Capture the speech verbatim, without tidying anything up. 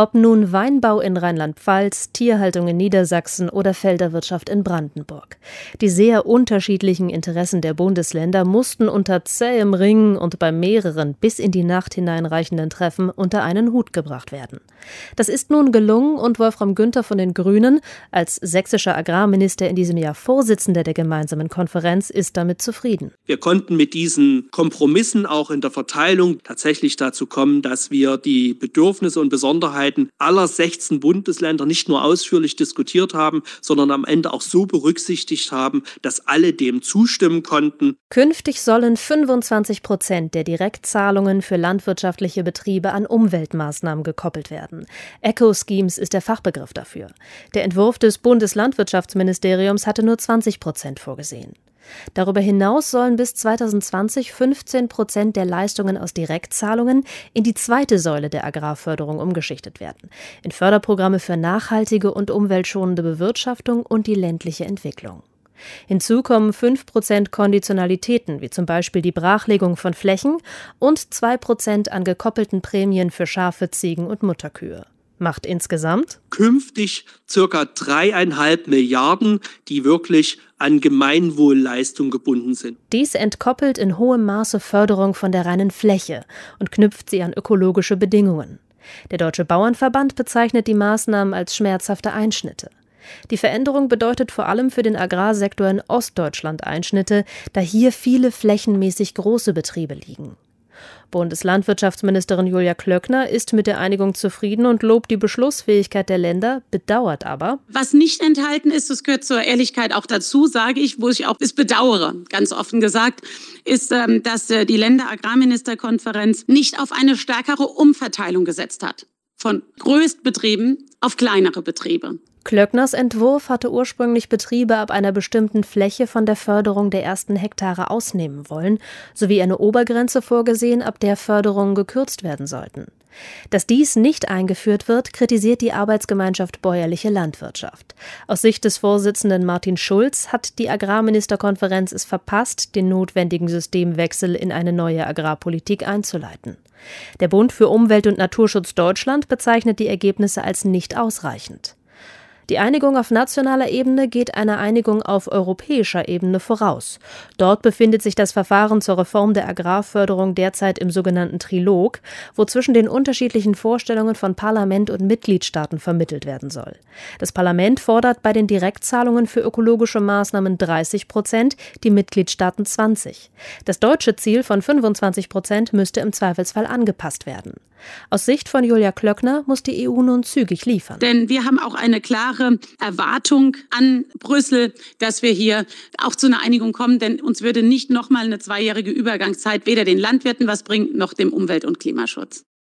Ob nun Weinbau in Rheinland-Pfalz, Tierhaltung in Niedersachsen oder Felderwirtschaft in Brandenburg. Die sehr unterschiedlichen Interessen der Bundesländer mussten unter zähem Ringen und bei mehreren bis in die Nacht hineinreichenden Treffen unter einen Hut gebracht werden. Das ist nun gelungen und Wolfram Günther von den Grünen, als sächsischer Agrarminister in diesem Jahr Vorsitzender der gemeinsamen Konferenz, ist damit zufrieden. Wir konnten mit diesen Kompromissen auch in der Verteilung tatsächlich dazu kommen, dass wir die Bedürfnisse und Besonderheiten aller sechzehn Bundesländer nicht nur ausführlich diskutiert haben, sondern am Ende auch so berücksichtigt haben, dass alle dem zustimmen konnten. Künftig sollen fünfundzwanzig Prozent der Direktzahlungen für landwirtschaftliche Betriebe an Umweltmaßnahmen gekoppelt werden. Eco-Schemes ist der Fachbegriff dafür. Der Entwurf des Bundeslandwirtschaftsministeriums hatte nur zwanzig Prozent vorgesehen. Darüber hinaus sollen bis zweitausendzwanzig fünfzehn Prozent der Leistungen aus Direktzahlungen in die zweite Säule der Agrarförderung umgeschichtet werden, in Förderprogramme für nachhaltige und umweltschonende Bewirtschaftung und die ländliche Entwicklung. Hinzu kommen fünf Prozent Konditionalitäten, wie zum Beispiel die Brachlegung von Flächen, und zwei Prozent an gekoppelten Prämien für Schafe, Ziegen und Mutterkühe. Macht insgesamt künftig circa dreieinhalb Milliarden, die wirklich an Gemeinwohlleistung gebunden sind. Dies entkoppelt in hohem Maße Förderung von der reinen Fläche und knüpft sie an ökologische Bedingungen. Der Deutsche Bauernverband bezeichnet die Maßnahmen als schmerzhafte Einschnitte. Die Veränderung bedeutet vor allem für den Agrarsektor in Ostdeutschland Einschnitte, da hier viele flächenmäßig große Betriebe liegen. Bundeslandwirtschaftsministerin Julia Klöckner ist mit der Einigung zufrieden und lobt die Beschlussfähigkeit der Länder, bedauert aber: Was nicht enthalten ist, das gehört zur Ehrlichkeit auch dazu, sage ich, wo ich auch es bedauere, ganz offen gesagt, ist, dass die Länder-Agrarministerkonferenz nicht auf eine stärkere Umverteilung gesetzt hat. Von Größtbetrieben auf kleinere Betriebe. Klöckners Entwurf hatte ursprünglich Betriebe ab einer bestimmten Fläche von der Förderung der ersten Hektare ausnehmen wollen, sowie eine Obergrenze vorgesehen, ab der Förderungen gekürzt werden sollten. Dass dies nicht eingeführt wird, kritisiert die Arbeitsgemeinschaft Bäuerliche Landwirtschaft. Aus Sicht des Vorsitzenden Martin Schulz hat die Agrarministerkonferenz es verpasst, den notwendigen Systemwechsel in eine neue Agrarpolitik einzuleiten. Der Bund für Umwelt und Naturschutz Deutschland bezeichnet die Ergebnisse als nicht ausreichend. Die Einigung auf nationaler Ebene geht einer Einigung auf europäischer Ebene voraus. Dort befindet sich das Verfahren zur Reform der Agrarförderung derzeit im sogenannten Trilog, wo zwischen den unterschiedlichen Vorstellungen von Parlament und Mitgliedstaaten vermittelt werden soll. Das Parlament fordert bei den Direktzahlungen für ökologische Maßnahmen dreißig Prozent, die Mitgliedstaaten zwanzig. Das deutsche Ziel von fünfundzwanzig Prozent müsste im Zweifelsfall angepasst werden. Aus Sicht von Julia Klöckner muss die E U nun zügig liefern. Denn wir haben auch eine klare Erwartung an Brüssel, dass wir hier auch zu einer Einigung kommen. Denn uns würde nicht nochmal eine zweijährige Übergangszeit weder den Landwirten was bringen, noch dem Umwelt- und Klimaschutz.